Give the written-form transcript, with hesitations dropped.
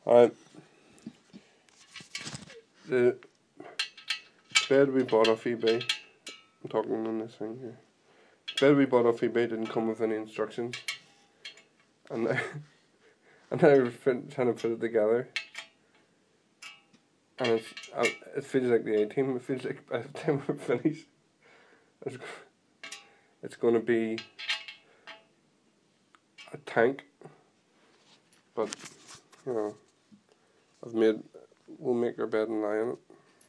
Alright, the bed we bought off eBay, I'm talking on this thing here. The bed we bought off eBay didn't come with any instructions. And and I was trying to put it together. And it feels like the A-Team. It feels like by the time we're finished, it's going to be a tank. But, you know, we'll make our bed and lie on it.